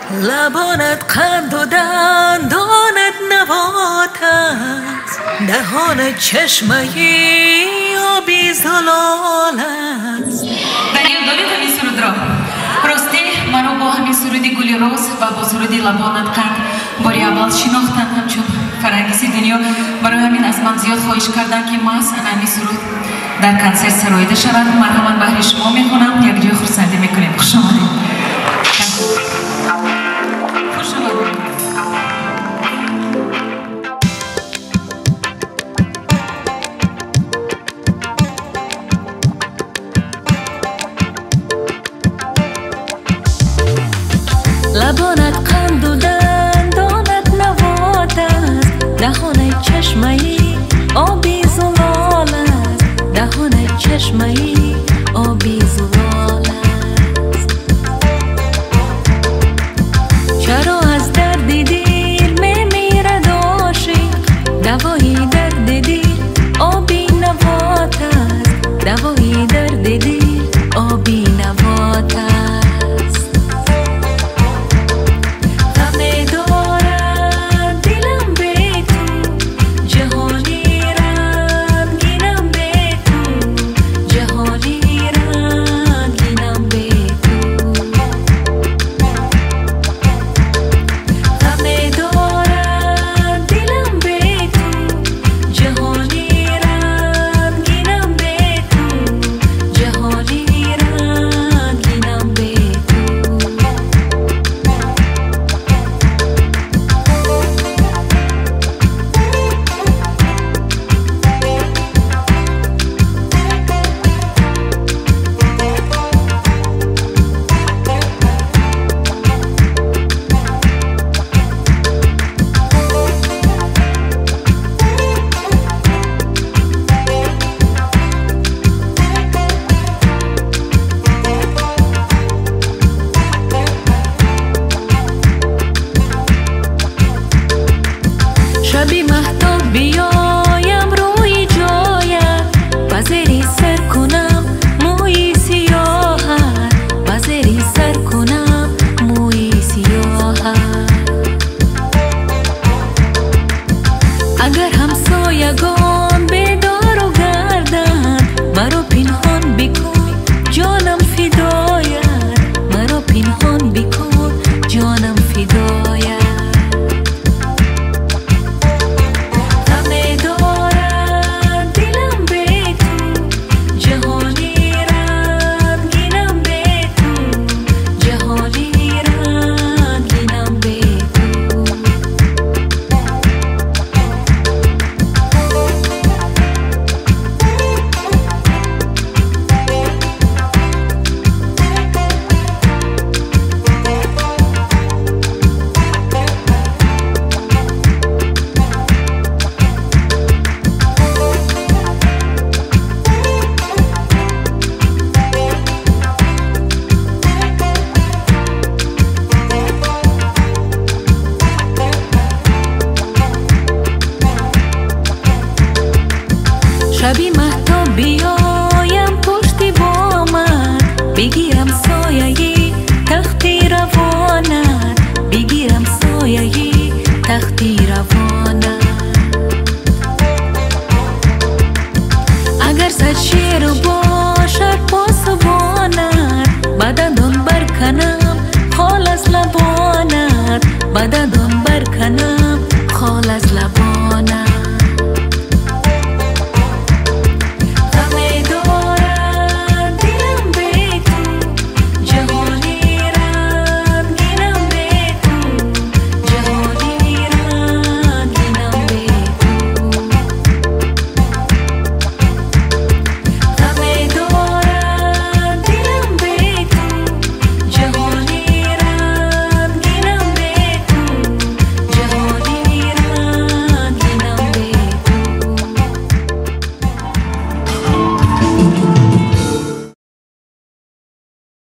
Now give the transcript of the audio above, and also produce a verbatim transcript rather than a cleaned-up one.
لبانت قند و دندانت نبات است، دهانت چشمه‌ای آبی زلال است. Daniel, دارید همین سرود را؟ راستی منو با همین سرود گلی روز و با سرود لبانت قند باری اول شناختن، همچون فرنگیسی دنیا. برای همین از من زیاد خواهش کردن که ما از همین سرود در کنسرت سرایده شود. مرحبا بهر شما میخونم، یک جای خرسندی میکنیم. خوش آمدید. لبانت قند و دندانت نبات است، دهانت چشمه‌ای آبی زلال است، دهانت چشمه‌ای آبی زلال است. چرا از درد دل میمیرد عاشق، دوای درد دل آبی نبات است، دوای درد دل آبی نبات است. شبی مهتاب بیایم روی جایت، پذیری سر کنم موی سیاهت، پذیری سر کنم موی سیاهت. اگر همسایگان بیدار و گردند، مرا پنهان بکن جانم فدایت، مرا پنهان بکن جانم فدایت. شبی مهتاب بیایم پشتی بامت، بگیرم سایه تختی روانت، بگیرم سایه تختی روانت. اگر صد شیر و